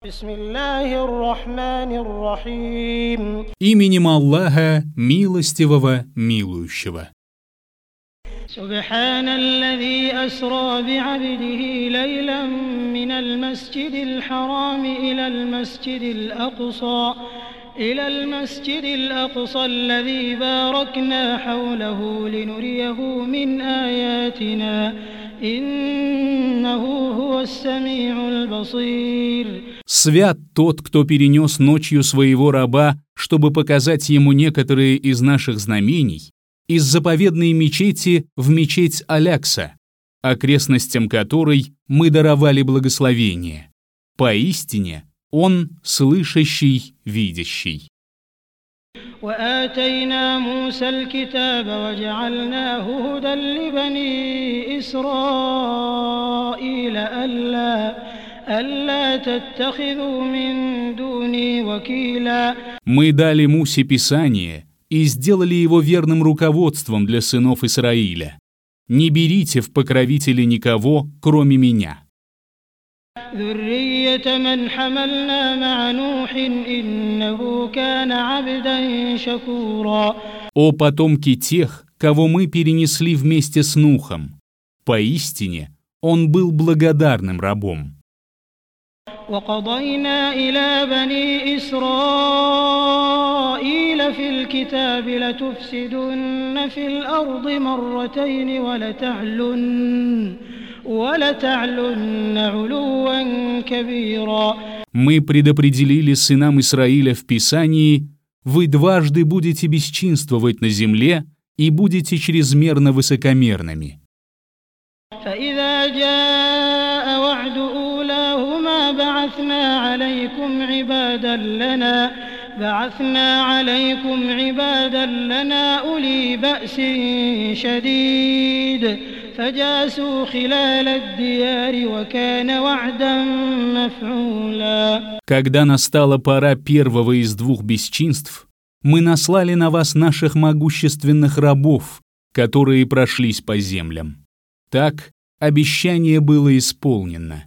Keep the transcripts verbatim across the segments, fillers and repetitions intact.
Именем Аллаха, милостивого, милующего. سبحان الذي أسرى بعبده ليلا من المسجد الحرام إلى المسجد الأقصى إلى المسجد الأقصى الذي باركنا حوله لنريه من آياتنا إنه هو السميع البصير. Свят тот, кто перенес ночью своего раба, чтобы показать ему некоторые из наших знамений, из заповедной мечети в мечеть Алякса, окрестностям которой мы даровали благословение. Поистине, Он слышащий, видящий. وآتينا موسى الكتاب وجعلناه هدى لبني إسرائيل ألا ألا تتخذوا من دوني وكيلا. Мы дали Мусе Писание и сделали его верным руководством для сынов Исраиля. Не берите в покровители никого, кроме меня. ذرية من حملنا مع نوح إنه كان عبدا شكورا. О потомки тех, кого мы перенесли вместе с Нухом, поистине он был благодарным рабом. وقضينا إلى بني إسرائيل في الكتاب لتفسدن في الأرض مرتين ولتعلن ولتعلن علوا كبيرا. Мы предопределили сынам Израиля в Писании: вы дважды будете бесчинствовать на земле и будете чрезмерно высокомерными. فإذا جاء وعد أولاهما بعثنا عليكم عبادا لنا بعثنا عليكم عبادا لنا أولي بأس شديد فجاسوا خلال الديار وكان وعدا مفعولا. Когда настала пора первого из двух бесчинств, мы наслали на вас наших могущественных рабов, которые прошлись по землям. Так обещание было исполнено.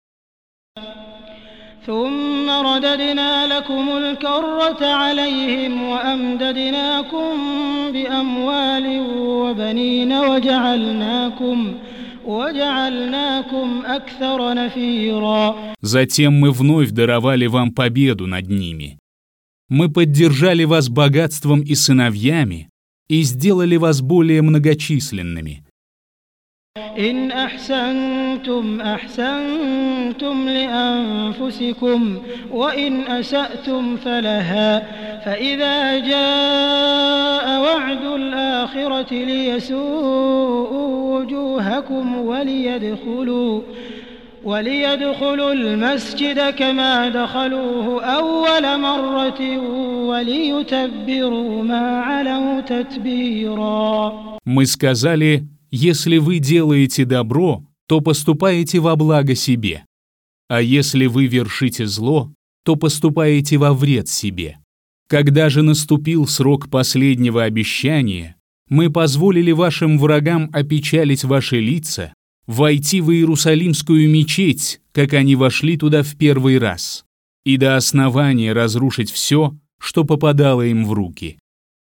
ثم رددنا لكم الكرة عليهم وأمددناكم بأموال وبنين وجعلناكم وجعلناكم أكثر نفيرا. Затем мы вновь даровали вам победу над ними. Мы поддержали вас богатством и сыновьями и сделали вас более многочисленными. إن أحسنتم أحسنتم لأنفسكم وإن أسأتم فلها فإذا جاء وعد الآخرة ليسوءوا وجوهكم وليدخلوا وليدخلوا المسجد كما دخلوه أول مرة وليتبروا ما علوا تتبيرا. Мы сказали: если вы делаете добро, то поступаете во благо себе, а если вы вершите зло, то поступаете во вред себе. Когда же наступил срок последнего обещания, мы позволили вашим врагам опечалить ваши лица, войти в Иерусалимскую мечеть, как они вошли туда в первый раз, и до основания разрушить все, что попадало им в руки.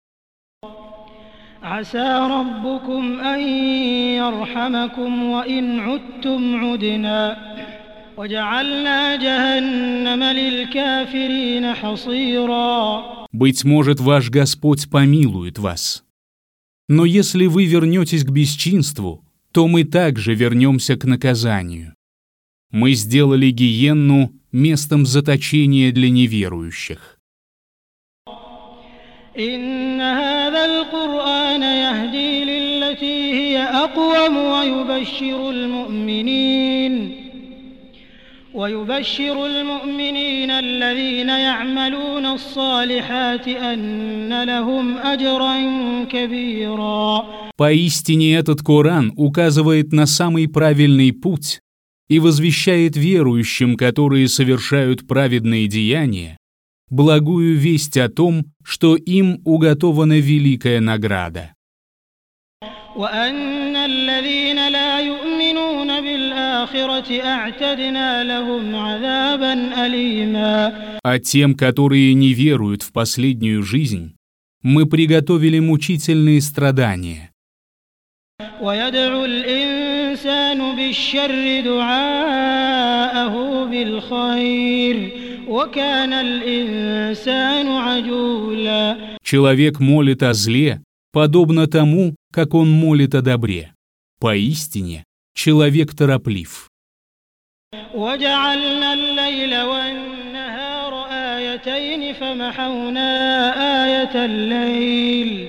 عسى ربكم أن يرحمكم وإن عدتم عدنا وجعلنا جهنم للكافرين حصيرا. Быть может, ваш Господь помилует вас. Но если вы вернетесь к бесчинству, то мы также вернемся к наказанию. Мы сделали гиенну местом заточения для неверующих. إن هذا القرآن يهدي للتي هي أقوم ويبشر المؤمنين ويبشر المؤمنين الذين يعملون الصالحات أن لهم أجرا كبيرا. Поистине этот Коран указывает на самый правильный путь и возвещает верующим, которые совершают праведные деяния, благую весть о том, что им уготована великая награда. وأن الذين لا يؤمنون بالآخرة الآخرة أعتدنا لهم عذابا أليما. А тем, которые не веруют в последнюю жизнь, мы приготовили мучительные страдания. ويدعو الإنسان بالشر دعاءه بالخير وكان الإنسان عجولا. Человек молит о зле, подобно тому, как он молит о добре. Поистине, человек тороплив. وجعلنا الليل والنهار آيتين فمحونا آية الليل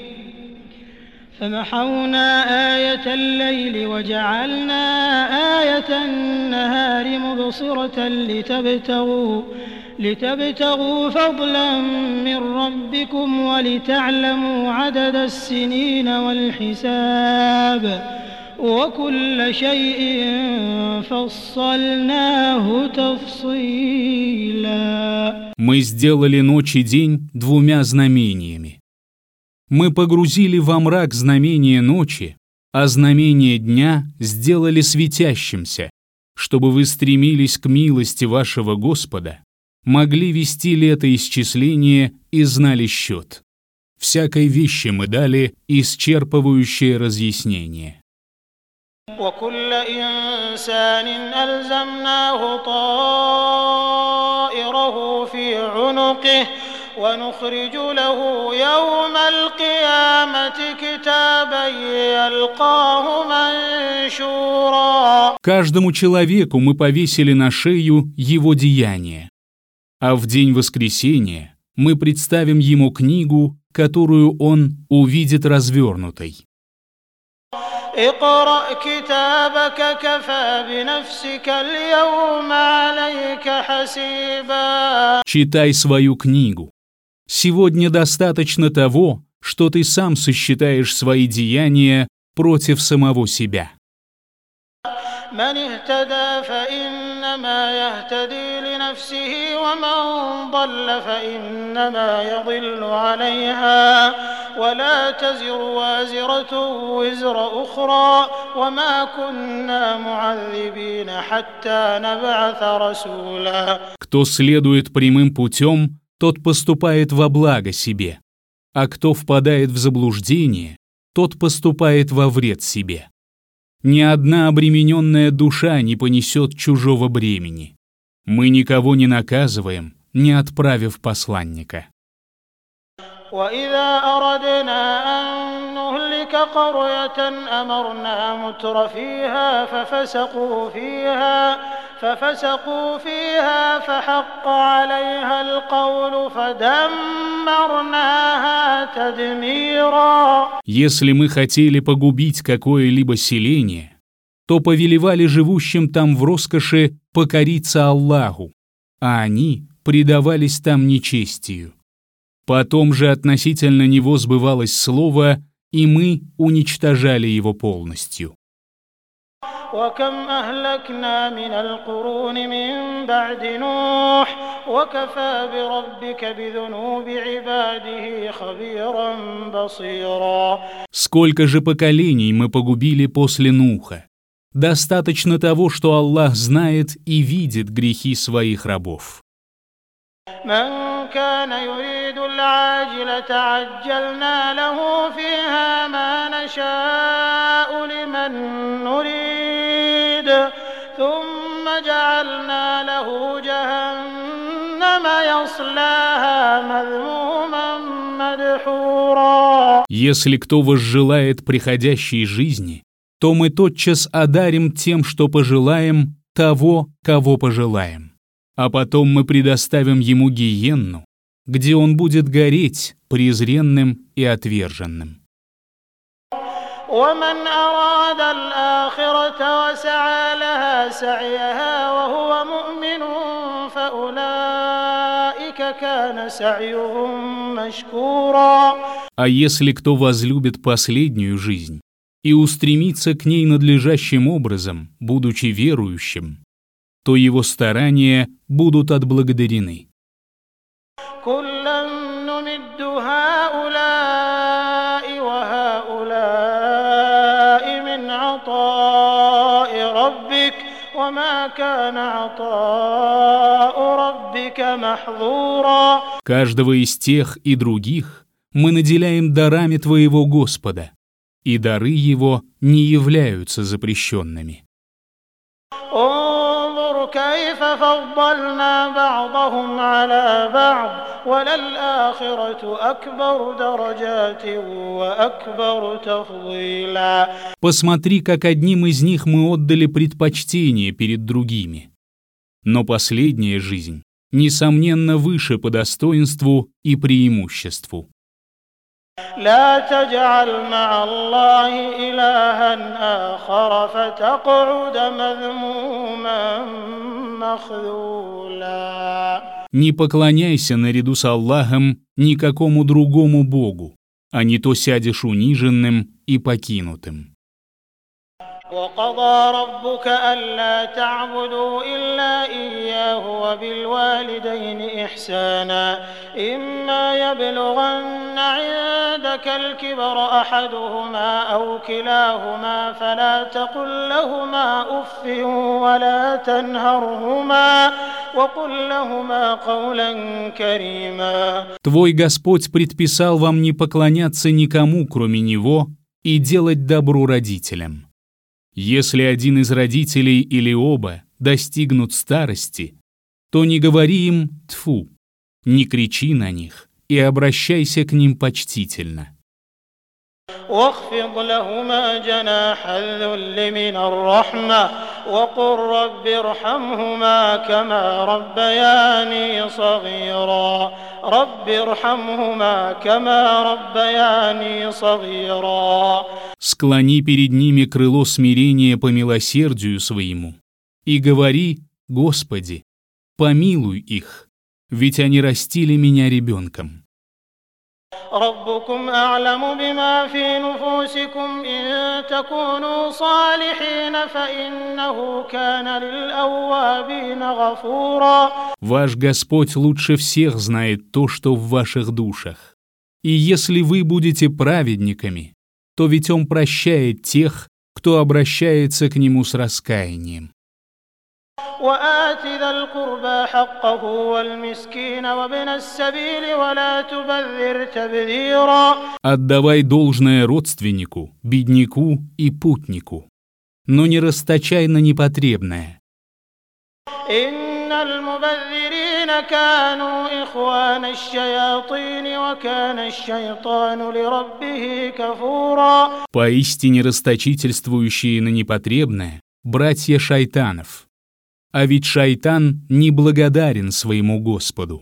فمحونا آية الليل وجعلنا آية النهار مبصرة لتبتغوا لتبتغوا فضلا من ربكم ولتعلموا عدد السنين والحساب وكل شيء فصلناه تفصيلا. Мы сделали ночь и день двумя знамениями. Мы погрузили во мрак знамение ночи, а знамение дня сделали светящимся, чтобы вы стремились к милости вашего Господа, могли вести летоисчисление и знали счет. Всякой вещи мы дали исчерпывающее разъяснение. وكل إنسان ألزمناه طائره في عنقه ونخرج له يوم القيامة كتابا يلقاه منشورا. Каждому человеку мы повесили на шею его деяния, а в день воскресения мы представим ему книгу, которую он увидит развернутой. اقرأ كتابك كفى بنفسك اليوم عليك حسيبا. Читай свою книгу. Сегодня достаточно того, что ты сам сосчитаешь свои деяния против самого себя. من اهتدى فإنما يهتدي لنفسه ومن ضل فإنما يضل عليها ولا تزر وازرة وزر أخرى وما كنا معذبين حتى نبعث رسولا. Кто следует прямым путем, тот поступает во благо себе, а кто впадает в заблуждение, тот поступает во вред себе. Ни одна обремененная душа не понесет чужого бремени. Мы никого не наказываем, не отправив посланника. وإذا أردنا أن نهلك قرية أمرنا متر فيها ففسقوا فيها ففسقوا فيها فحق عليها القول فدمرناها تدميرا. Если мы хотели погубить какое-либо селение, то повелевали живущим там в роскоши покориться Аллаху, а они предавались там нечестию. Потом же относительно него сбывалось слово, и мы уничтожали его полностью. وكم أهلكنا من القرون من بعد نوح وكفى بربك بذنوب عباده خبيرا بصيرا. Сколько же поколений мы погубили после Нуха? Достаточно того, что Аллах знает и видит грехи своих рабов. من كان يريد العاجلة عجلنا له فيها ما نشاء لمن نريد ثم جعلنا له جهنم يصلاها مذموما مدحورا. Если кто возжелает приходящей жизни, то мы тотчас одарим тем, что пожелаем, того, кого пожелаем. А потом мы предоставим ему гиенну, где он будет гореть презренным и отверженным. ومن أراد الآخرة وسعى لها سعيها وهو مؤمن فأولئك كان سعيهم مشكورا. А если кто возлюбит последнюю жизнь и устремится к ней надлежащим образом, будучи верующим, то его старания будут отблагодарены. كلا نمد هؤلاء وهؤلاء من عطاء ربك كان عطاء ربك محظورا. Каждого из тех и других мы наделяем дарами твоего Господа, и дары его не являются запрещенными. انظر كيف فضلنا بعضهم على بعض وللآخرة أكبر درجات وأكبر تفضيلا. Посмотри, как одним из них мы отдали предпочтение перед другими. Но последняя жизнь, несомненно, выше по достоинству и преимуществу. لا تجعل مع الله إلها آخر فتقعد مذموما مخذولا. Не поклоняйся наряду с Аллахом никакому другому Богу, а не то сядешь униженным и покинутым. وقضى ربك ألا تعبدوا إلا إياه وبالوالدين إحسانا إما يبلغن عندك الكبر أحدهما أو كلاهما فلا تقل لهما أف ولا تنهرهما وقل لهما قولا كريما. Твой Господь предписал вам не поклоняться никому, кроме Него, и делать добро родителям. Если один из родителей или оба достигнут старости, то не говори им «тьфу», не кричи на них и обращайся к ним почтительно. واخفض لهما جناح الذل من الرحمة وقل رب ارحمهما كما ربياني صغيرا رب ارحمهما كما ربياني صغيرا. Склони перед ними крыло смирения по милосердию своему и говори: Господи, помилуй их, ведь они растили меня ребенком. ربكم أعلم بما في نفوسكم إن تكونوا صالحين فإنه كان للأوابين غفورا. Ваш Господь лучше всех знает то, что в ваших душах. И если вы будете праведниками, то ведь Он прощает тех, кто обращается к Нему с раскаянием. وآت ذا القربى حقه والمسكين وابن السبيل ولا تبذر تبذيرا. Отдавай должное родственнику, бедняку и путнику, но не расточай на непотребное. إن المبذرين كانوا إخوان الشياطين وكان الشيطان лираббихи кафура. Поистине расточительствующие на непотребное — братья шайтанов. А ведь шайтан неблагодарен своему Господу.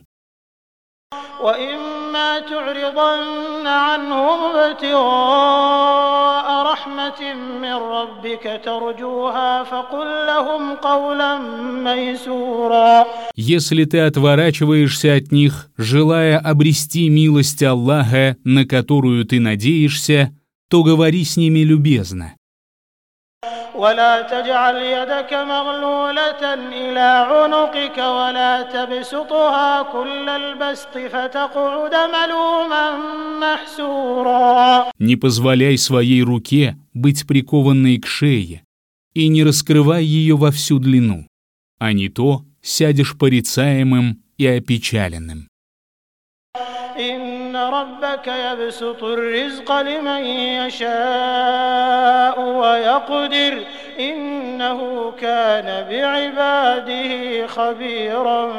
وإما تعرضن عنهم ابتغاء رحمة من ربك ترجوها فقل لهم قولا ميسورا. Если ты отворачиваешься от них, желая обрести милость Аллаха, на которую ты надеешься, то говори с ними любезно. ولا تجعل يدك مغلولة إلى عنقك ولا تبسطها كل البسط فتقعد ملوما محسورا. Не позволяй своей руке быть прикованной к шее и не раскрывай ее во всю длину, а не то сядешь порицаемым и опечаленным. إن ربك يبسط الرزق لمن يشاء ويقدر إنه كان بعباده خبيرا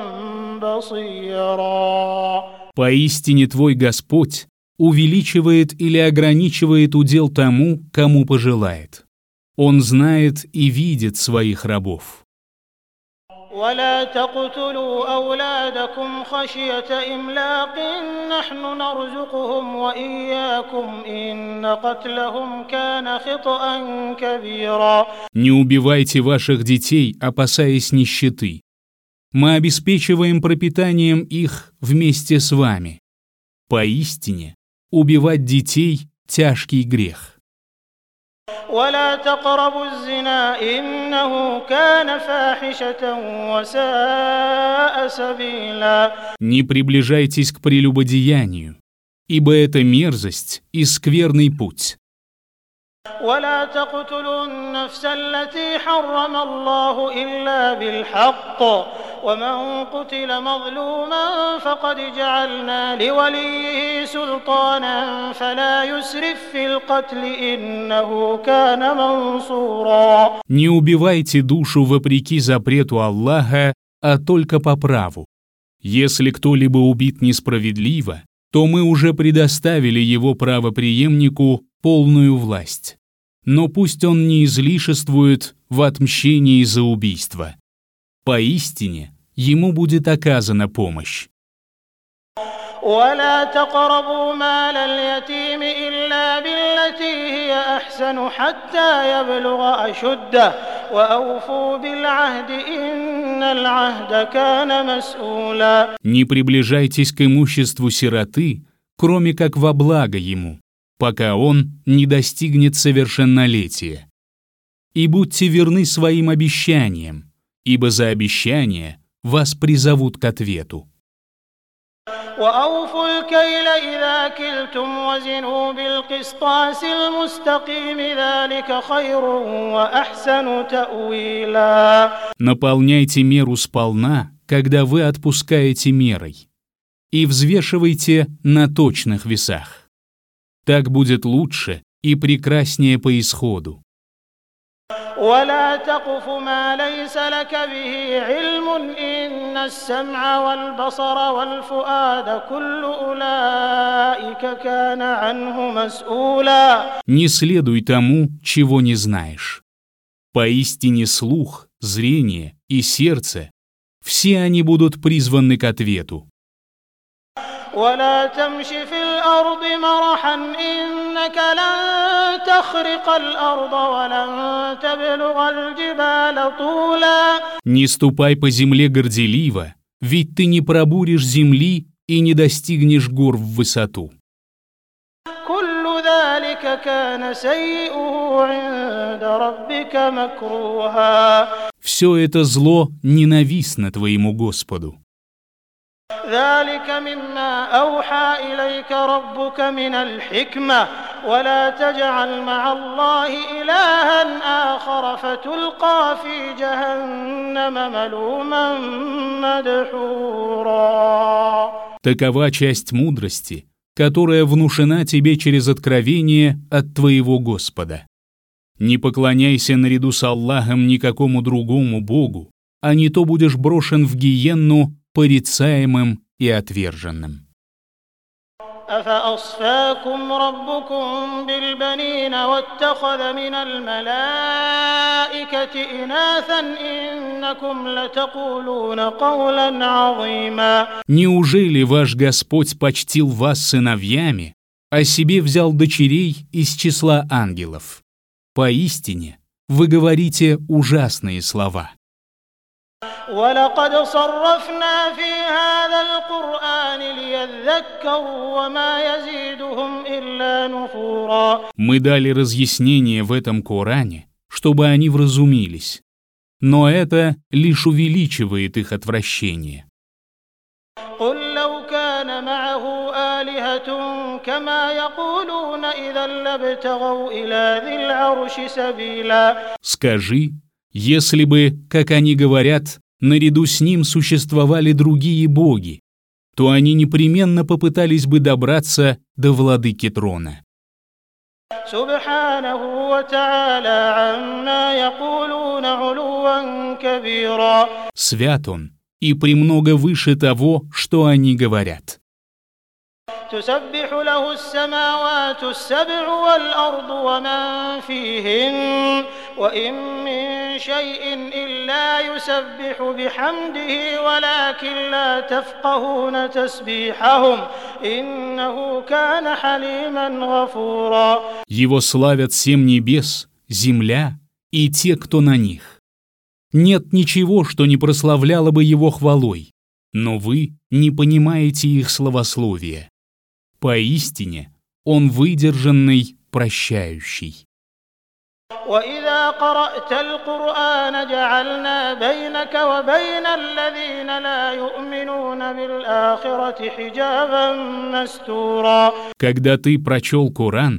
بصيرا. Поистине твой Господь увеличивает или ограничивает удел тому, кому пожелает. Он знает и видит своих рабов. ولا تقتلوا أولادكم خشية إملاق نحن نرزقهم وإياكم إن قتلهم كان خطأ كبيرا. Не убивайте ваших детей, опасаясь нищеты. Мы обеспечиваем пропитанием их вместе с вами. Поистине, убивать детей – тяжкий грех. ولا تقربوا الزنا إنه كان فاحشة وساء سبيلا. Не приближайтесь к прелюбодеянию, ибо это мерзость и скверный путь. ولا تقتلوا النفس التي حرم الله إلا بالحق ومن قتل مظلوما فقد جعلنا لوليه سلطانا فلا يسرف في القتل إنه كان منصورا. Не убивайте душу вопреки запрету Аллаха, а только по праву. Если кто-либо убит несправедливо, то мы уже предоставили его правопреемнику полную власть. Но пусть он не излишествует в отмщении за убийство. Поистине, ему будет оказана помощь. ولا تقربوا مال اليتيم إلا بالتي هي أحسن حتى يبلغ أشده وأوفوا بالعهد إن العهد كان مسؤولا. Не приближайтесь к имуществу сироты, кроме как во благо ему, пока он не достигнет совершеннолетия. И будьте верны своим обещаниям, ибо за обещания вас призовут к ответу. وأوفوا الكيل إذا كلتم وزنوا بالقسطاس المستقيم ذلك خير وأحسن تأويلا. Наполняйте меру сполна, когда вы отпускаете мерой, и взвешивайте на точных весах. Так будет лучше и прекраснее по исходу. ولا تقف ما ليس لك به علم إن السمع والبصر والفؤاد كل أولئك كان عنه مسؤولا. Не следуй тому, чего не знаешь. Поистине слух, зрение и сердце, все они будут призваны к ответу. ولا تمش في الأرض مرحا إنك لن تخرق الأرض ولن تبلغ الجبال طولا. Не ступай по земле горделиво, ведь ты не пробуришь земли и не достигнешь гор в высоту. كل ذلك كان سيئه عند ربك مكروها. Все это зло ненавистно твоему Господу. ذلك مما أوحى إليك ربك من الحكمة ولا تجعل مع الله إلها آخر فتلقى في جهنم ملوما مدحورا. Такова часть мудрости, которая внушена тебе через откровение от твоего Господа. Не поклоняйся наряду с Аллахом никакому другому Богу, а не то будешь брошен в гиенну порицаемым и отверженным. أفأصفاكم ربكم بالبنين واتخذ من الملائكة إناثا إنكم لتقولون قولا عظيما. Неужели ваш Господь почтил вас сыновьями, а себе взял дочерей из числа ангелов? Поистине, вы говорите ужасные слова. ولقد صرفنا في هذا القرآن ليذكروا وما يزيدهم إلا نفورا. Мы дали разъяснение в этом Коране, чтобы они вразумились, но это лишь увеличивает их отвращение. قل لو كان معه آلهة كما يقولون إذا لابتغوا إلى ذي العرش سبيلا. Скажи, если бы, как они говорят, наряду с ним существовали другие боги, то они непременно попытались бы добраться до владыки трона. سبحانه وتعالى عما يقولون علوا كبيرا. Свят он и премного выше того, что они говорят. تسبح له السماوات السبع والأرض ومن فيهن وإن من شيء إلا يسبح بحمده ولكن لا تفقهون تسبيحهم إنه كان حليما غفورا. Его славят семь небес, земля и те, кто на них. Нет ничего, что не прославляло бы его хвалой, но вы не понимаете их славословия. Поистине, он выдержанный, прощающий. وإذا قرأت القرآن جعلنا بينك وبين الذين لا يؤمنون بالآخرة حجابا مستورا. Когда ты прочел Коран,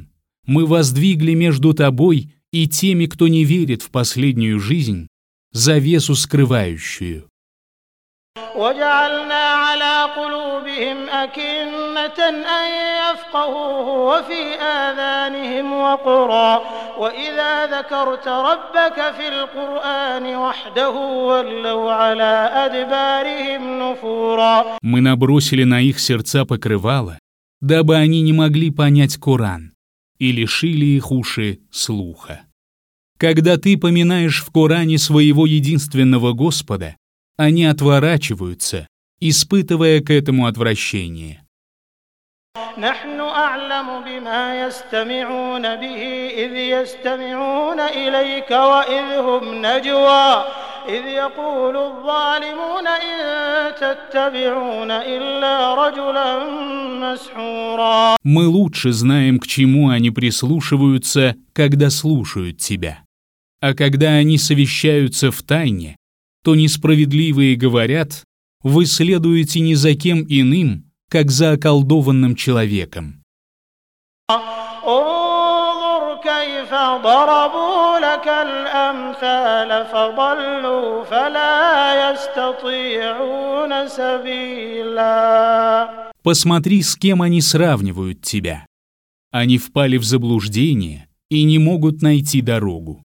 мы воздвигли между тобой и теми, кто не верит в последнюю жизнь, завесу скрывающую. وجعلنا على قلوبهم أكنة أن يفقهوه وفي آذانهم وقرا وإذا ذكرت ربك في القرآن وحده ولوا على أدبارهم نفورا. Мы набросили на их сердца покрывало, дабы они не могли понять Коран, и лишили их уши слуха. Когда ты поминаешь в Коране своего единственного Господа, они отворачиваются, испытывая к этому отвращение. نحن أعلم بما يستمعون به إذ يستمعون إليك وإذ هم نجوى إذ يقول الظالمون إن تتبعون إلا رجلا مسحورا. Мы лучше знаем, к чему они прислушиваются, когда слушают тебя. А когда они совещаются в тайне, то несправедливые говорят: вы следуете не за кем иным, как за околдованным человеком. انظر كيف ضربوا لك الأمثال فضلوا فلا يستطيعون سبيلا. Посмотри, с кем они сравнивают тебя. Они впали в заблуждение и не могут найти дорогу.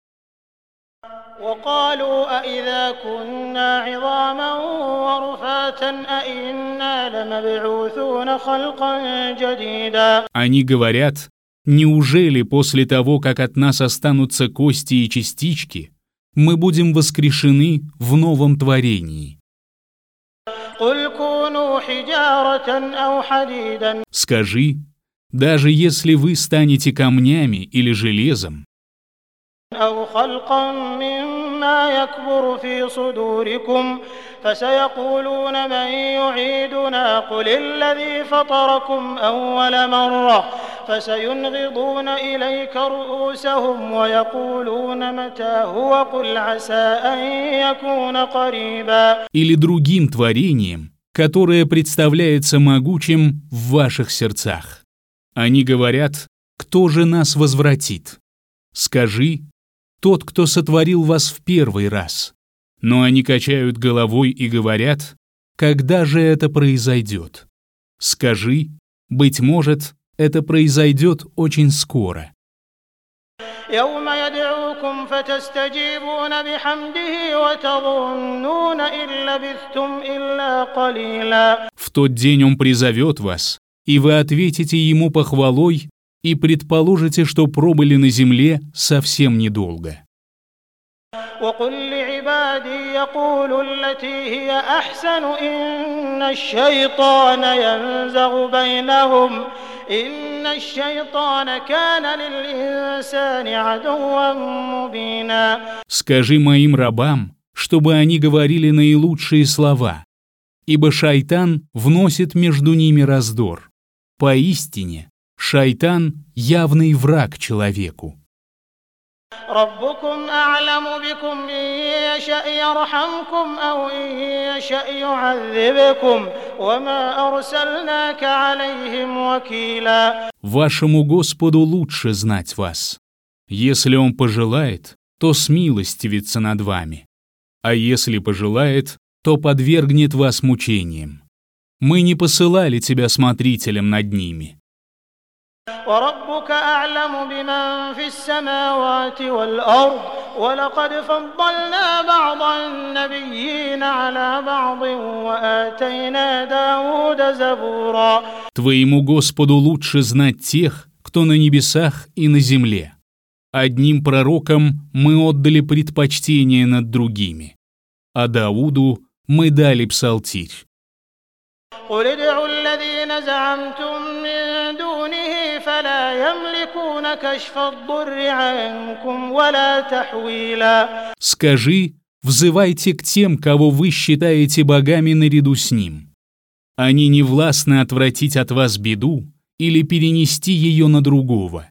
وقالوا أإذا كنا عظاما ورفاتا أإنا لمبعوثون خلقا جديدا. Они говорят: неужели после того, как от нас останутся кости и частички, мы будем воскрешены в новом творении? قل كونوا حجارة أو حديدا. Скажи, даже если вы станете камнями или железом, أو خلقا مما يكبر في صدوركم فسيقولون من يعيدنا قل الذي فطركم أول مرة فسينغضون إليك رؤوسهم ويقولون متى هو قل عسى أن يكون قريبا. Или другим творением, которое представляется могучим в ваших сердцах. Они говорят: кто же нас возвратит? Скажи: тот, кто сотворил вас в первый раз. Но они качают головой и говорят: когда же это произойдет? Скажи: быть может, это произойдет очень скоро. يوم يدعوكم فتستجيبون بحمده وتظنون إن لبثتم إلا قليلا. В тот день он призовет вас, и вы ответите ему похвалой, и предположите, что пробыли на земле совсем недолго. وقل لعبادي يقولوا التي هي أحسن إن الشيطان ينزغ بينهم إن الشيطان كان للإنسان عدوا مبينا. Скажи моим рабам, чтобы они говорили наилучшие слова, ибо шайтан вносит между ними раздор. Поистине, шайтан — явный враг человеку. ربكم أعلم بكم إن يشأ يرحمكم أو إن يشأ يعذبكم وما أرسلناك عليهم وكيلا. Вашему Господу лучше знать вас. Если Он пожелает, то смилостивится над вами, а если пожелает, то подвергнет вас мучениям. Мы не посылали тебя смотрителем над ними. وربك أعلم بمن في السماوات والأرض ولقد فضلنا بعض النبيين على بعض وآتينا داود زبورا. Твоему Господу лучше знать тех, кто на небесах и на земле. Одним пророкам мы отдали предпочтение над другими, а Дауду мы дали псалтирь. قل ادعوا الذين زعمتم من دونه فلا يملكون كشف الضر عنكم ولا تحويلا. Скажи: взывайте к тем, кого вы считаете богами наряду с ним. Они не властны отвратить от вас беду или перенести ее на другого.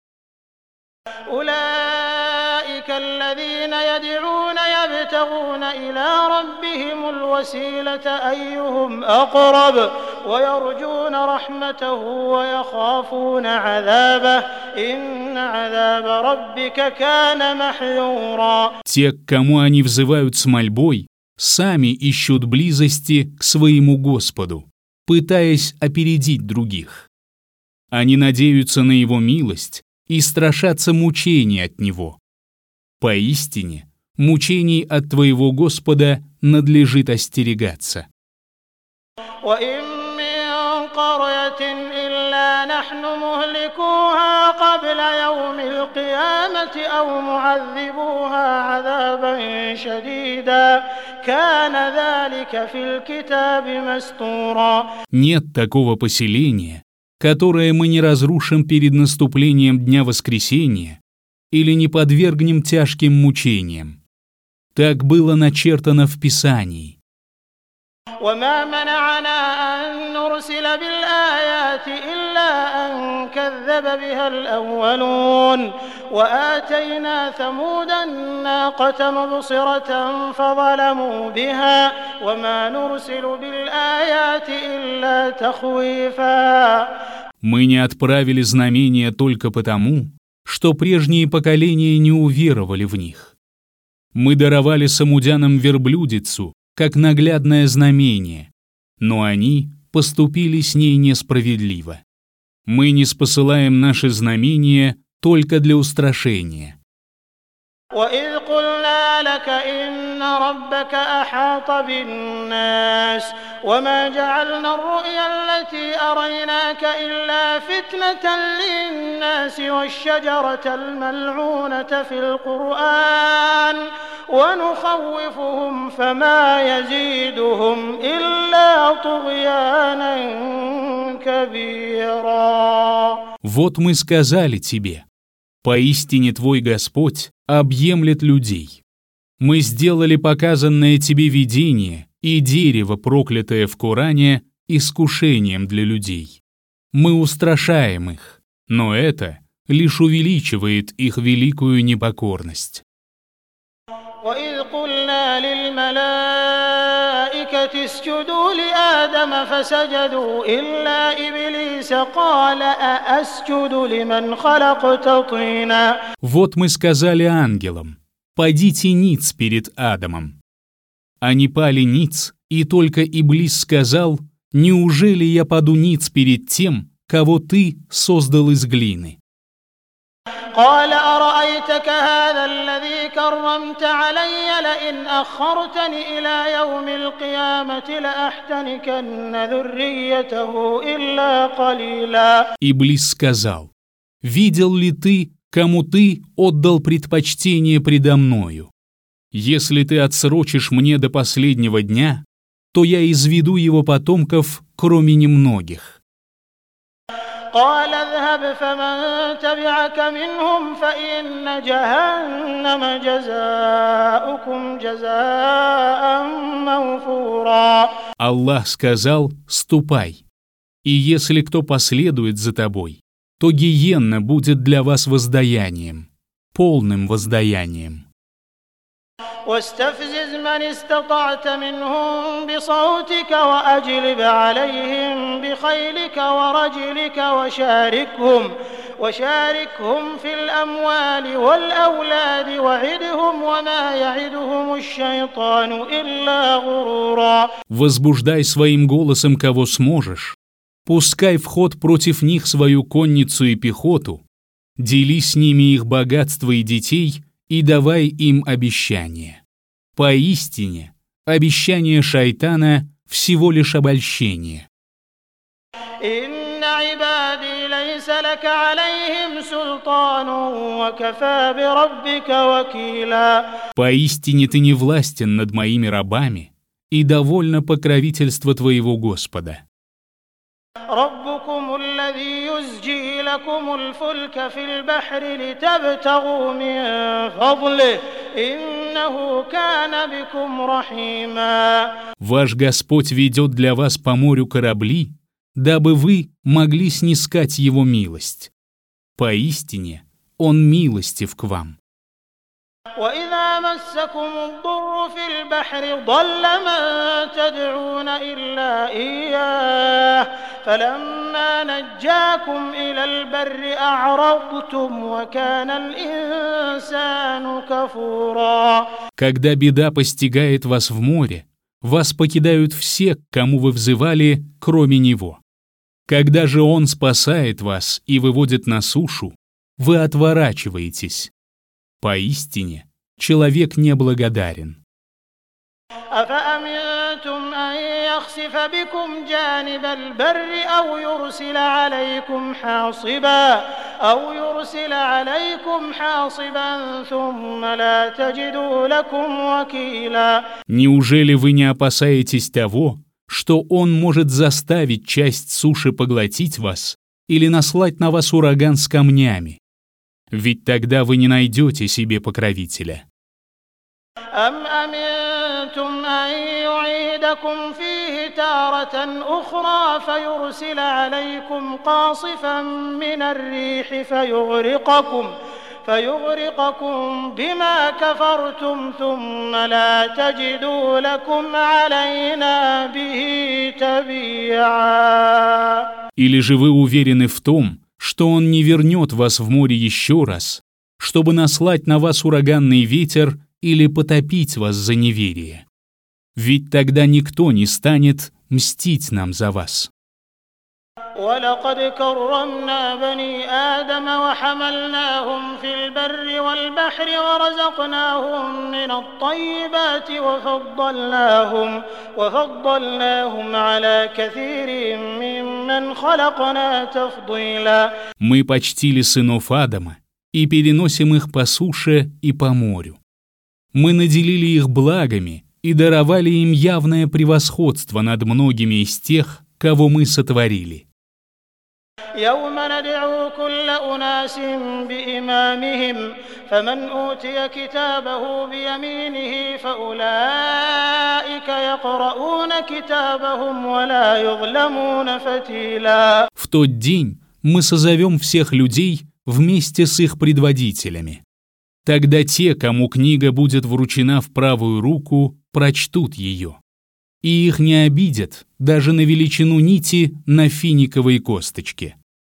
أولئك الذين يدعون يبتغون إلى ربهم الوسيلة أيهم أقرب ويرجون رحمته ويخافون عذابه إن عذاب ربك كان محذورا. Те, к кому они взывают с мольбой, сами ищут близости к своему Господу, пытаясь опередить других. Они надеются на Его милость и страшатся мучений от Него. Поистине, мучений от твоего Господа надлежит остерегаться. قرية إلا نحن مهلكوها قبل يوم القيامة أو معذبوها عذابا شديدا كان ذلك في الكتاب مسطورا. Нет такого поселения, которое мы не разрушим перед наступлением Дня Воскресения или не подвергнем тяжким мучениям. Так было начертано в Писании. وما منعنا أن نرسل بالآيات إلا أن كذب بها الأولون وآتينا ثمود الناقة مبصرة فظلموا بها وما نرسل بالآيات إلا تخويفا. Мы не отправили знамения только потому, что прежние поколения не уверовали в них. Мы даровали самудянам верблюдицу как наглядное знамение, но они поступили с ней несправедливо. Мы не спосылаем наши знамения только для устрашения. وَإِذْ قُلْنَا لَكَ إِنَّ رَبَّكَ أَحَاطَ بِالنَّاسِ وَمَا جَعَلْنَا الرُّؤْيَا الَّتِي أَرَيْنَاكَ إِلَّا فِتْنَةً لِلنَّاسِ وَالشَّجَرَةَ الْمَلْعُونَةَ فِي الْقُرْآنِ وَنُخَوِّفُهُمْ فَمَا يَزِيدُهُمْ إِلَّا طُغْيَانًا كَبِيرًا. Вот мы сказали тебе: поистине твой Господь объемлет людей. Мы сделали показанное тебе видение и дерево, проклятое в Коране, искушением для людей. Мы устрашаем их, но это лишь увеличивает их великую непокорность. وَإِذْ قُلْنَا لِلْمَلَائِكَةِ اسْجُدُوا لِآدَمَ فَسَجَدُوا إِلَّا إِبْلِيسَ قَالَ أَأَسْجُدُ لِمَنْ خَلَقْتَ طِينًا. Вот мы сказали ангелам: падите ниц перед Адамом. Они пали ниц, и только Иблис сказал: неужели я паду ниц перед тем, кого ты создал из глины? قال أرأيتك هذا الذي كرمت علي لئن أخرتني إلى يوم القيامة لأحتنكن ذريته إلا قليلا. Иблис сказал: видел ли ты, кому ты отдал предпочтение предо мною? Если ты отсрочишь мне до последнего дня, то я изведу его потомков, кроме немногих. قال اذهب فمن تبعك منهم فإن جهنم جزاؤكم جزاء موفورا. Аллах сказал: ступай, и если кто последует за тобой, то гиенна будет для вас воздаянием, полным воздаянием. واستفزز من استطعت منهم بصوتك وأجلب عليهم بخيلك ورجلك وشاركهم وشاركهم في الأموال والأولاد وعدهم وما يعدهم الشيطان إلا غرورا. Возбуждай своим голосом кого сможешь, пускай в ход против них свою конницу и пехоту, дели с ними их богатство и детей и давай им обещание. Поистине, обещание шайтана всего лишь обольщение. «Инна ибади лейса лака алейхим султану ва кафа би раббика вакила». Поистине ты не властен над моими рабами, и довольно покровительство твоего Господа. ربكم الذي يزجي لكم الفلك في البحر لتبتغوا من فضله إنه كان بكم رحيما. Ваш Господь ведет для вас по морю корабли, дабы вы могли снискать Его милость. Поистине, Он милостив к вам. وإذا مسكم الضر في البحر ضل من تدعون إلا إياه فلما نجاكم إلى البر أعرضتم وكان الإنسان كفورا. Когда беда постигает вас в море, вас покидают все, к кому вы взывали, кроме Него. Когда же Он спасает вас и выводит на сушу, вы отворачиваетесь. Поистине, человек неблагодарен. أفأمنتم أن يخسف بكم جانب البر أو يرسل عليكم حاصبا أو يرسل عليكم حاصبا ثم لا تجدوا لكم وكيلا. Неужели вы не опасаетесь того, что Он может заставить часть суши поглотить вас или наслать на вас ураган с камнями? Ведь тогда вы не найдете себе покровителя. أم أمنتم أن يعيدكم فيه تارة أخرى فيرسل عليكم قاصفا من الريح فيغرقكم فيغرقكم بما كفرتم ثم لا تجدوا لكم علينا به تبيعا. Или же вы уверены в том, что Он не вернет вас в море еще раз, чтобы наслать на вас ураганный ветер или потопить вас за неверие? Ведь тогда никто не станет мстить нам за вас. ولقد كرمنا بني آدم وحملناهم في البر والبحر ورزقناهم من الطيبات وفضلناهم وفضلناهم على كثير ممن خلقنا تفضيلا. Мы почтили сынов Адама и переносим их по суше и по морю. Мы наделили их благами и даровали им явное превосходство над многими из тех, кого мы сотворили. يوم ندعو كل أناس بإمامهم فمن أوتي كتابه بيمينه فأولئك يقرؤون كتابهم ولا يظلمون فتيلا. В тот день мы созовем всех людей вместе с их предводителями. Тогда те, кому книга будет вручена в правую руку, прочтут ее. И их не обидят даже на величину нити на финиковой косточке.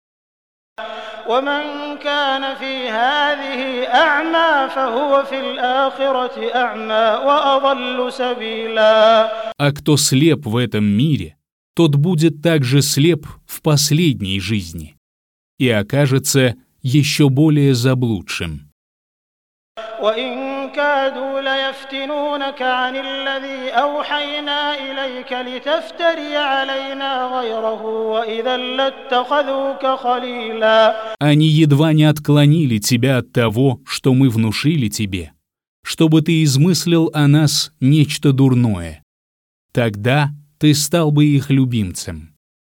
ومن كان في هذه أعمى فهو في الآخرة أعمى وأضل سبيلا. А кто слеп в этом мире, тот будет также слеп в последней жизни и окажется еще более заблудшим. وإن كادوا ليفتنونك عن الذي أوحينا إليك لتفتري علينا غيره وإذا لاتخذوك خليلا. Они едва не отклонили тебя от того, что мы внушили тебе, чтобы ты измыслил о нас нечто дурное. Тогда ты стал бы их любимцем.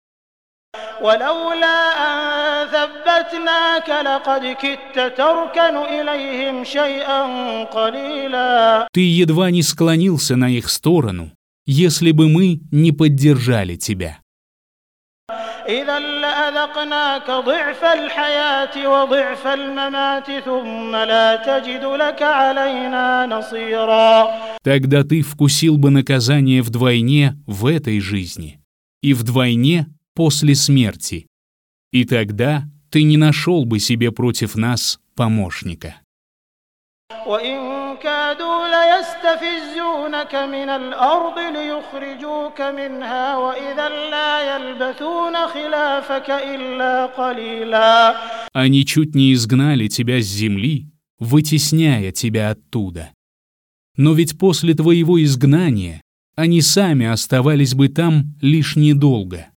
ولولا أن ثبتناك لقد كدت تركن إليهم شيئا قليلا. Ты едва не склонился на их сторону, если бы мы не поддержали тебя. إذا لأذقناك ضعف الحياة وضعف الممات ثم لا تجد لك علينا نصيرا. Тогда ты вкусил бы наказание вдвойне в этой жизни и вдвойне после смерти, и тогда ты не нашел бы себе против нас помощника. وإن كادوا ليستفزونك من الأرض ليخرجوك منها وإذا لا يلبثون خلافك إلا قليلا. Они чуть не изгнали тебя с земли, вытесняя тебя оттуда. Но ведь после твоего изгнания они сами оставались бы там лишь недолго.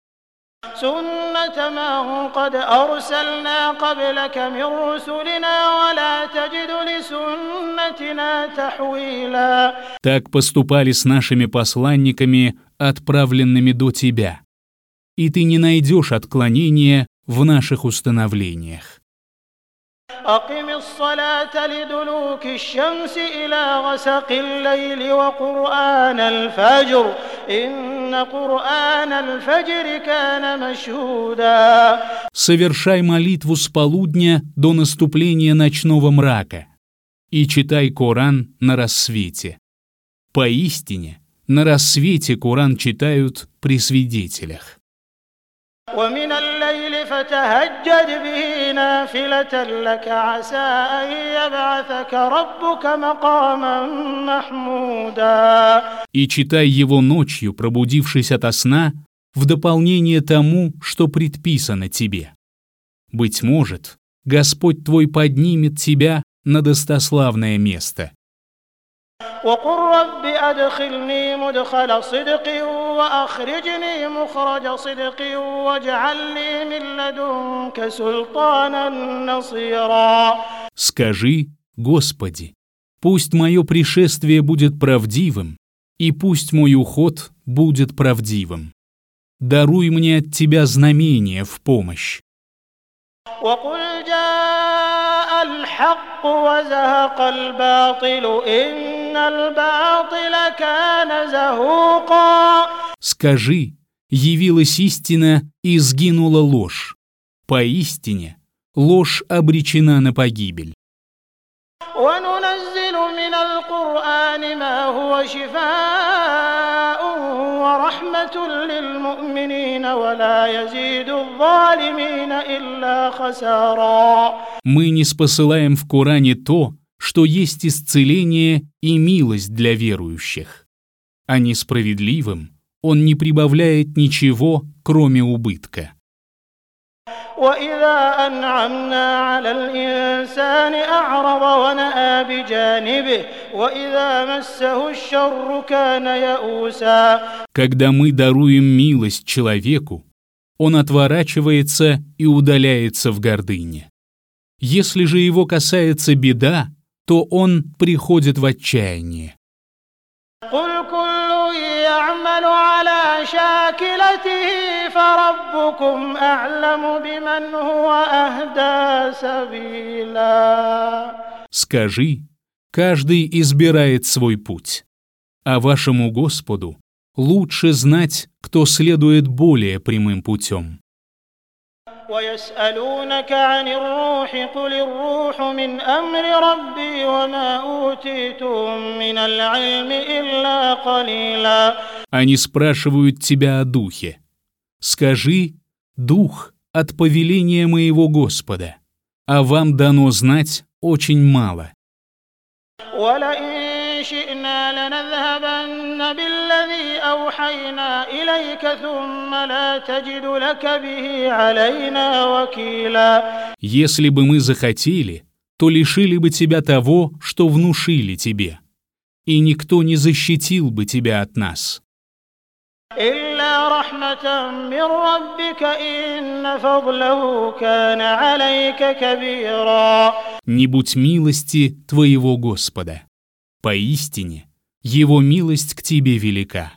سنة من قد أرسلنا قبلك من رسلنا ولا تجد لسنتنا تحويلا. Так поступали с нашими посланниками, отправленными до тебя, и ты не найдешь отклонения в наших установлениях. أقم الصلاة لدلوك الشمس إلى غسق الليل وقرآن الفجر إن قرآن الفجر كان مشهودا. Совершай молитву с полудня до наступления ночного мрака и читай Коран на рассвете. Поистине, на рассвете Коран читают при свидетелях. ومن الليل فتهجد به نافلة لك عسى أن يبعثك ربك مقاما محمودا. И читай его ночью, пробудившись ото сна, в дополнение тому, что предписано тебе. Быть может, Господь твой поднимет тебя на достославное место. وقل رب أدخلني مدخل صدق وأخرجني مخرج صدق واجعل لي من لدنك سلطانا نصيرا. Скажи, Господи, пусть мое пришествие будет правдивым, и пусть мой уход будет правдивым. Даруй мне от Тебя знамение в помощь. وقل جاء الحق وزهق الباطل إن الباطل كان زهوقا. Скажи, явилась истина и сгинула ложь. Поистине, ложь обречена на погибель. وننزل من القرآن ما هو شفاء ورحمة للمؤمنين ولا يزيد الظالمين إلا خسارا. Мы не спосылаем в Коране то, что есть исцеление и милость для верующих. А несправедливым он не прибавляет ничего, кроме убытка. وإذا أنعمنا على الإنسان أعرض ونأى بجانبه وإذا مسه الشر كان يئوسا. Когда мы даруем милость человеку, он отворачивается и удаляется в гордыне. Если же его касается беда, то он приходит в отчаяние. قل كل يعمل على شاكلته فربكم أعلم بمن هو أهدى سبيلا. Скажи, каждый избирает свой путь, а вашему Господу лучше знать, кто следует более прямым путем. ويسألونك عن الروح قل الروح من أمر ربي وما أوتيتم من العلم إلا قليلا. Они спрашивают тебя о духе. Скажи, дух от повеления моего Господа, а вам дано знать очень мало. ولئن شئنا لنذهبن بالذي أوحينا إليك ثم لا تجد لك به علينا وكيلا. Если бы мы захотели, то лишили бы тебя того, что внушили тебе, и никто не защитил бы тебя от нас. إلا رحمة من ربك إن فضله كان عليك كبيرا. Не будь милости твоего Господа. Поистине, Его милость к тебе велика.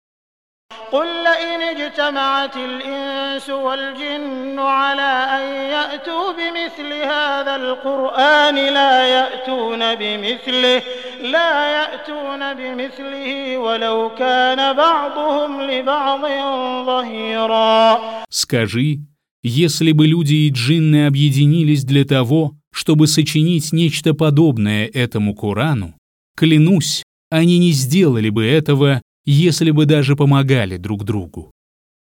قل لئن اجتمعت الإنس والجن على أن يأتوا بمثل هذا القرآن لا يأتون بمثله لا يأتون بمثله ولو كان بعضهم لبعض ظهيرا. Скажи, если бы люди и джинны объединились для того, чтобы сочинить нечто подобное этому Корану, клянусь, они не сделали бы этого, если бы даже помогали друг другу.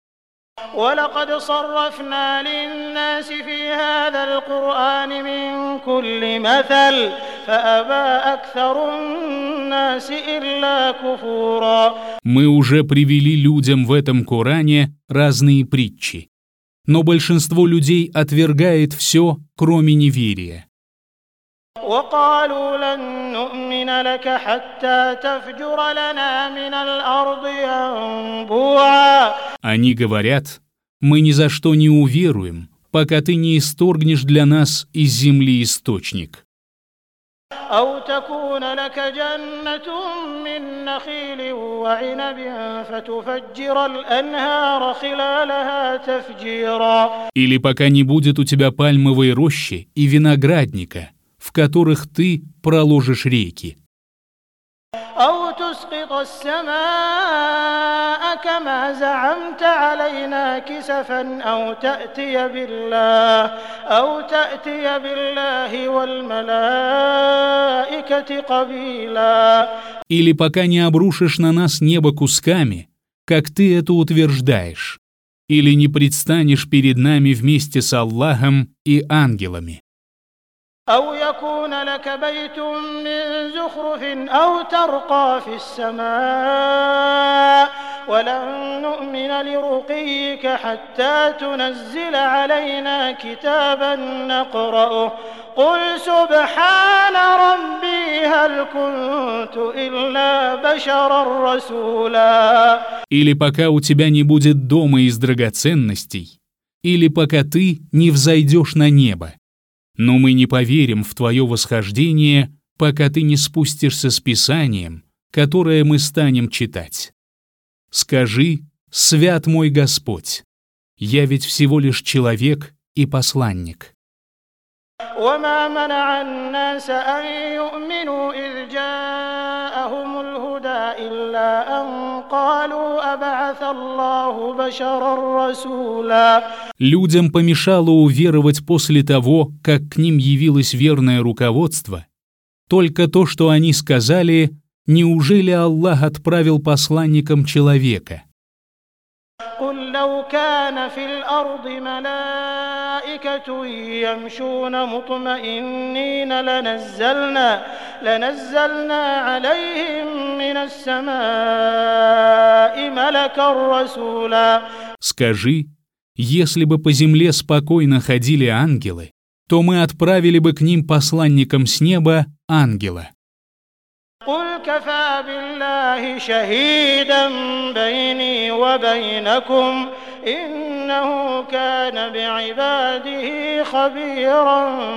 ولقد صرفنا للناس في هذا القرآن من كل مثل فأبى أكثر الناس إلا كفورا. Мы уже привели людям в этом Коране разные притчи, но большинство людей отвергает все, кроме неверия. وقالوا لن نؤمن لك حتى تفجر لنا من الأرض ينبوعا. Они говорят, мы ни за что не уверуем, пока ты не исторгнешь для нас из земли источник. أو تكون لك جنة من نخيل وعنب فتفجر الأنهار خلالها تفجيرا. Или пока не будет у тебя пальмовой рощи и виноградника, в которых ты проложишь реки. أو تسقط السماء كما زعمت علينا كسفا أو تأتي بالله أو تأتي بالله والملائكة قبيلا. Или пока не обрушишь на нас небо кусками, как ты это утверждаешь, или не предстанешь перед нами вместе с Аллахом и ангелами. أو يكون لك بيت من زخرف أو ترقى في السماء ولن نؤمن لرقيك حتى تنزل علينا كتابا نقرأه قل سبحان ربي هل كنت إلا بشرا رسولا. Или пока у тебя не будет дома из драгоценностей, или пока ты не взойдешь на небо. Но мы не поверим в твое восхождение, пока ты не спустишься с Писанием, которое мы станем читать. Скажи: «Свят мой Господь, я ведь всего лишь человек и посланник». وما منع الناس أن يؤمنوا إذ جاءهم الهدى إلا أن قالوا أبعث الله بشرا رسولا. Людям помешало уверовать после того, как к ним явилось верное руководство, только то, что они сказали: «Неужели Аллах отправил посланником человека?» قل لو كان في الأرض ملائكة يمشون مطمئنين لنزلنا لنزلنا عليهم من السماء ملكا رسولا. Скажи: если бы по земле спокойно ходили ангелы, то мы отправили бы к ним посланником с неба ангела. قل كفى بالله شهيدا بيني وبينكم إنه كان بعباده خبيرا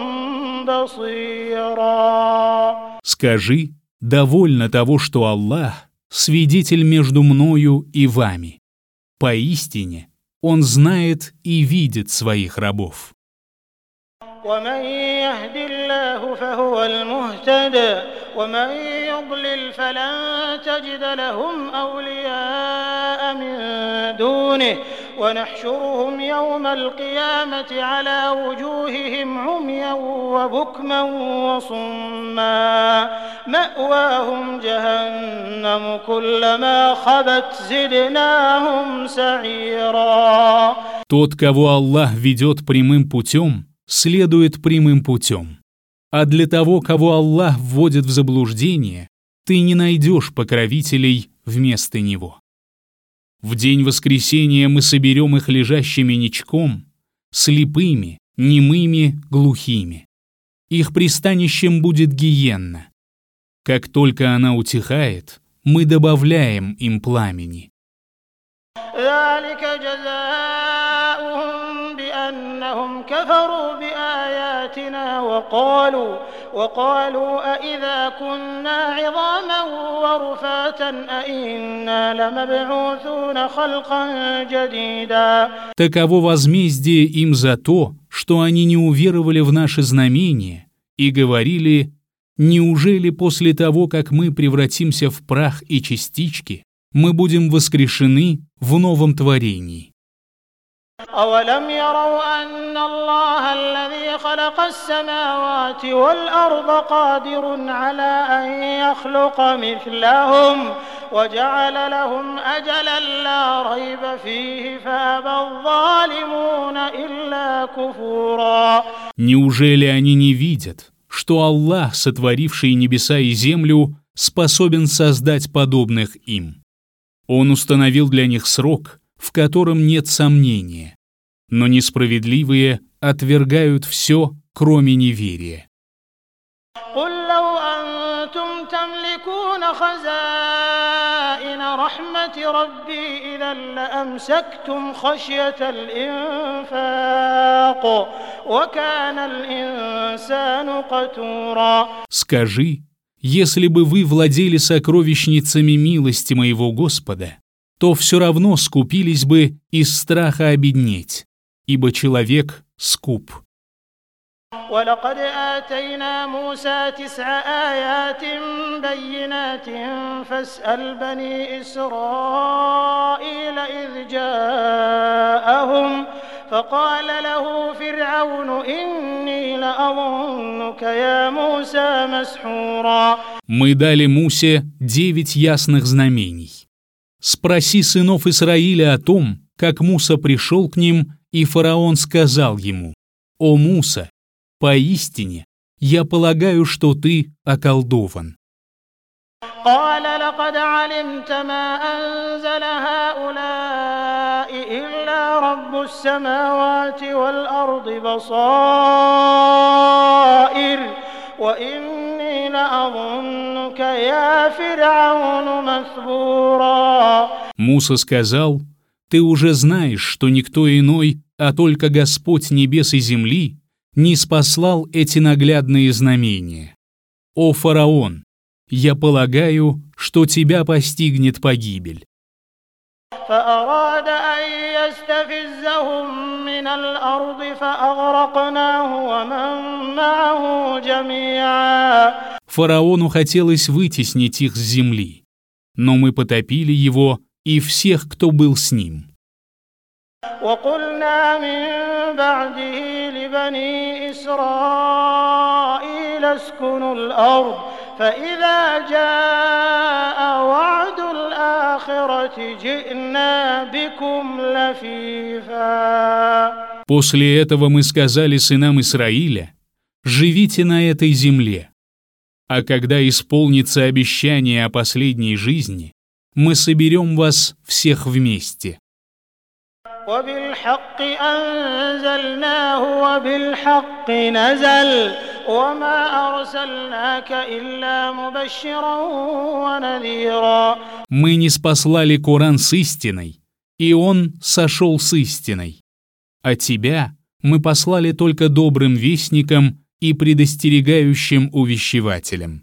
بصيرا. Скажи: довольно того, что Аллах — свидетель между мною и вами. Поистине, Он знает и видит своих рабов. ومن يهد الله فهو المهتد ومن يضلل فلن تجد لهم أولياء من دونه ونحشرهم يوم القيامة على وجوههم عميا وبكما وصما مأواهم جهنم كلما خبت زدناهم سعيرا. Тот, кого Аллах ведет прямым путем, следует прямым путем. А для того, кого Аллах вводит в заблуждение, ты не найдешь покровителей вместо него. В день воскресения мы соберем их лежащими ничком, слепыми, немыми, глухими. Их пристанищем будет гиенна. Как только она утихает, мы добавляем им пламени. أنهم كفروا بآياتنا وقالوا وقالوا أإذا كنا عظاما ورفاتا أإنا لمبعوثون خلقا جديدا. Таково возмездие им за то, что они не уверовали в наши знамения и говорили: неужели после того, как мы превратимся в прах и частички, мы будем воскрешены в новом творении? أولم يروا أن الله الذي خلق السماوات والأرض قادر على أن يخلق مثلهم وجعل لهم أجلا لا ريب فيه فأبى الظالمون إلا كفورا. Неужели они не видят, что Аллах, сотворивший небеса и землю, способен создать подобных им? Он установил для них срок, в котором нет сомнения, но несправедливые отвергают все, кроме неверия. قل لو أنتم تملكون خزائن رحمة ربي إذا لأمسكتم خشية الإنفاق وكان الإنسان قتورا. Скажи: если бы вы владели сокровищницами милости моего Господа, то все равно скупились бы из страха обеднеть, ибо человек скуп. ولقد آتينا موسى تسع آيات بينات فاسأل بني إسرائيل إذ جاءهم فقال له فرعون إني لأظنك يا موسى مسحورا. Мы дали Мусе девять ясных знамений. Спроси сынов Исраиля о том, как Муса пришел к ним, и фараон сказал ему: «О Муса, поистине, я полагаю, что ты околдован». قال لقد علمت ما أنزل هؤلاء إلا رب السماوات والأرض بصائر وإني لأظنك يا فرعون مثبورا. Муса сказал: «Ты уже знаешь, что никто иной, а только Господь небес и земли, не спаслал эти наглядные знамения. О фараон, я полагаю, что тебя постигнет погибель». فأراد أن يستفزهم من الأرض فأغرقناه ومن معه جميعا. Фараону хотелось вытеснить их с земли, но мы потопили его и всех, кто был с ним. وقلنا من بعده لبني إسرائيل اسكنوا الأرض فإذا جاء وعد الآخرة جئنا بكم لفيفا. После этого мы сказали сынам Исраиля: «Живите на этой земле, а когда исполнится обещание о последней жизни, мы соберем вас всех вместе». وبالحق أنزلناه وبالحق نزل وما أرسلناك إلا مبشرا ونذيرا. Мы ниспослали Коран с истиной, и он сошел с истиной. А тебя мы послали только добрым вестником и предостерегающим увещевателем.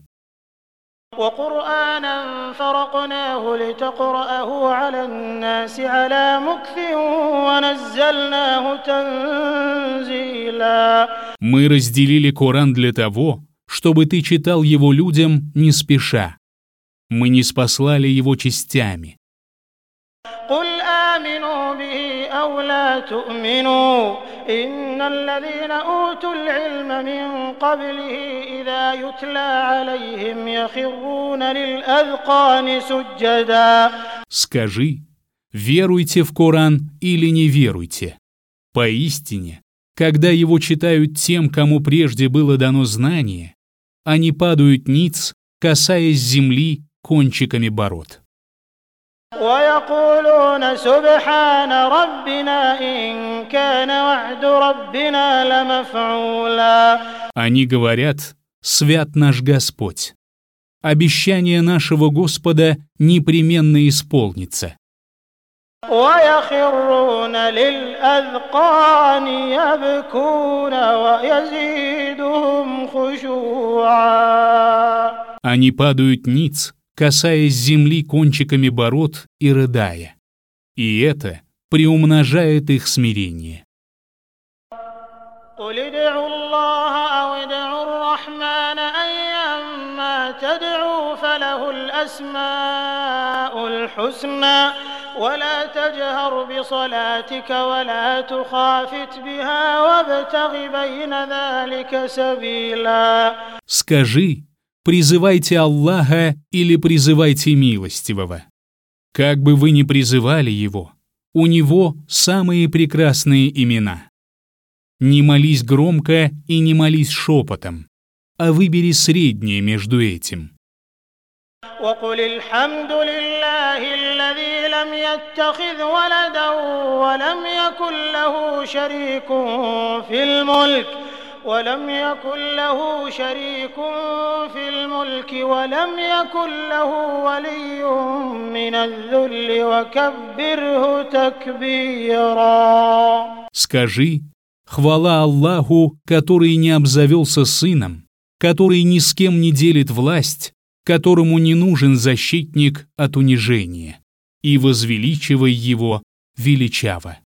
وقرآنا فرقناه لتقرأه على الناس على مكث ونزلناه تنزيلا. Мы разделили Коран для того, чтобы ты читал его людям не спеша. Мы ниспослали его частями. قل آمنوا به أو لا تؤمنوا إن الذين أوتوا العلم من قبله إذا يتلى عليهم يخرون للأذقان سجدا. Скажи, веруйте в Коран или не веруйте. Поистине, когда его читают тем, кому прежде было дано знание, они падают ниц, касаясь земли кончиками бород. ويقولون سبحان ربنا إن كان وعد ربنا لمفعولا. Они говорят: «Свят наш Господь! Обещание нашего Господа непременно исполнится». ويخرون للأذقان يبكون ويزيدهم خشوعا. Они падают ниц, касаясь земли кончиками бород и рыдая. И это приумножает их смирение. قل ادعوا الله أو ادعوا الرحمن أيما تدعوا فله الأسماء الحسنى ولا تجهر بصلاتك ولا تخافت بها وابتغ بين ذلك سبيلا. Скажи: призывайте Аллаха или призывайте Милостивого. Как бы вы ни призывали Его, у Него самые прекрасные имена. Не молись громко и не молись шепотом, а выбери среднее между этим. وقل الحمد لله الذي لم يتخذ ولدا ولم يكن له شريك في الملك ولم يكن له شريك في الملك ولم يكن له ولي من الذل وكبره تكبيرا. Скажи: хвала Аллаху, который не обзавелся сыном, который ни с кем не делит власть, которому не нужен защитник от унижения, и возвеличивай его величаво.